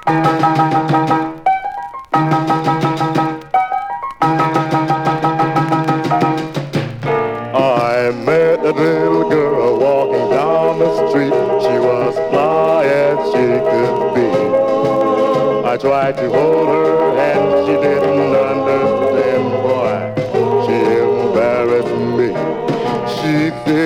I met a little girl walking down the street. She was fly as she could be. I tried to hold her hand, she didn't understand, boy. She embarrassed me. She